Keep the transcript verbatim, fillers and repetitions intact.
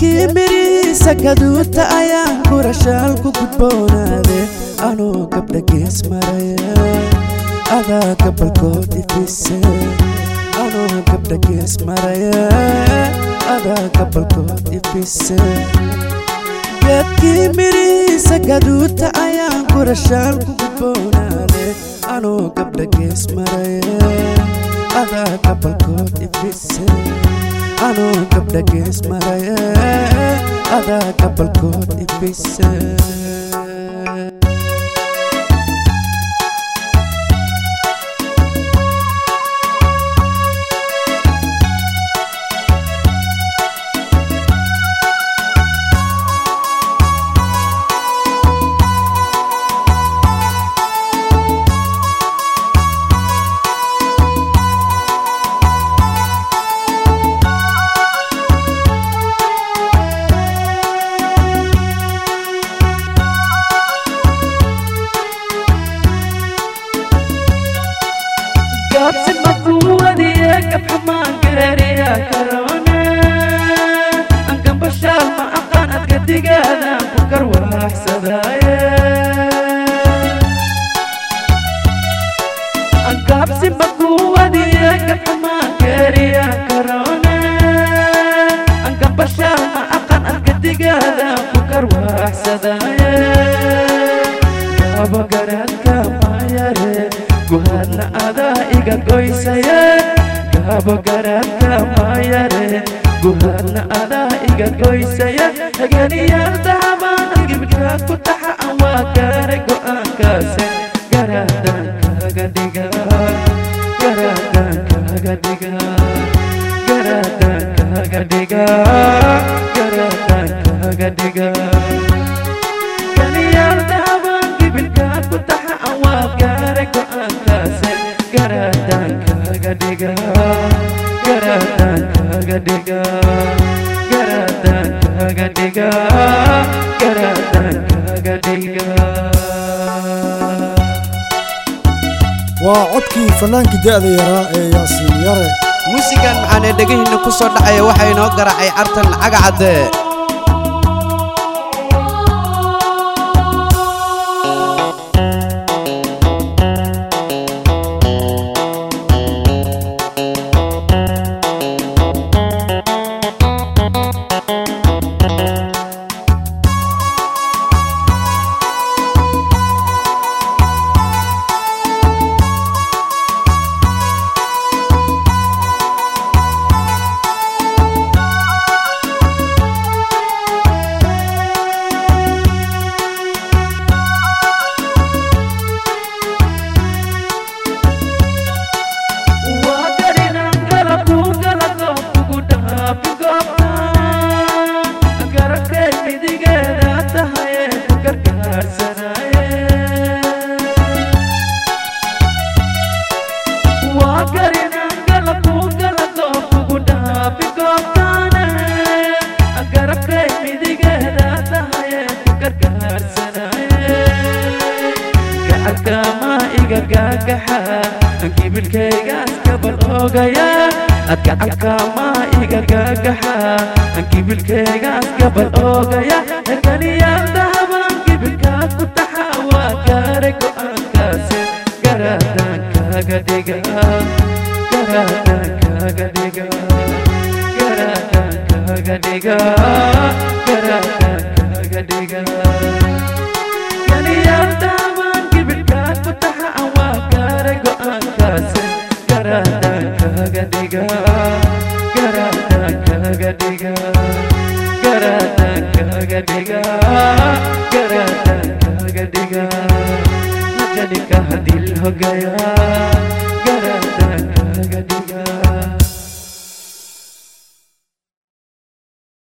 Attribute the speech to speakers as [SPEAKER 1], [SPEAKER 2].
[SPEAKER 1] geedkii mirihiisa gaduudta ayaan gurashaalku gudboonaade anuu gabdha gees maraya adaa gabalkood ifise anuu gabdha gees maraya adaa gabalkood ifise geedkii mirihiisa gaduudta ayaan gurashaalku gudboonaade anuu gabdha gees maraya adaa gabalkood ifise anuu gabdha gees maraya adaa gabalkood ifise قابس المطوّدي كبحمان قريريا كرونا أنكم بشال ما أقانت قدي قانا بكر وراح سدايا قابس المطوّدي كبحمان قريريا كرونا أنكم بشال ما أقانت قدي قانا بكر وراح سدايا قابا قراتك ما يري guhadna adaa iga goysaya gaabo garaadka maayare guhadna adaa iga goysaya haganiyarda habaan gibdha ku taxa aan waa gaaray go'aankaase garaadan kaaga dhiga garaadan kaaga dhiga garaadan kaaga dhiga garaadan kaaga dhiga haganiyarda habaan gibdha ku taxa aan waa gaaray go'aankaase garaadan kaaga dhiga garaadan kaaga dhiga garaadan kaaga dhiga garaadan kaaga dhiga
[SPEAKER 2] waa codkii fanaanka da'da yaraa ee yaasiin yare
[SPEAKER 1] muusigan maxaan dhagahina ku soo dhacay waxa inoo garaacay Cartan Cagacade Gibilkaygaas gabal ogaya adka ma iga gagaxa gibilkaygaas gabal ogaya herkaniyada habaan gibilka ku taxa waa gaaray go'aankaase garaadan kaaga dhiga garaadan kaaga dhiga garaadan kaaga dhiga garaadan kaaga dhiga herkaniyada habaan gibilka ku taxa waa gaaray go'aankaase garaadan kaaga dhiga garaadan kaaga dhiga garaadan kaaga dhiga garaadan kaaga dhiga najanika hadil ho gaya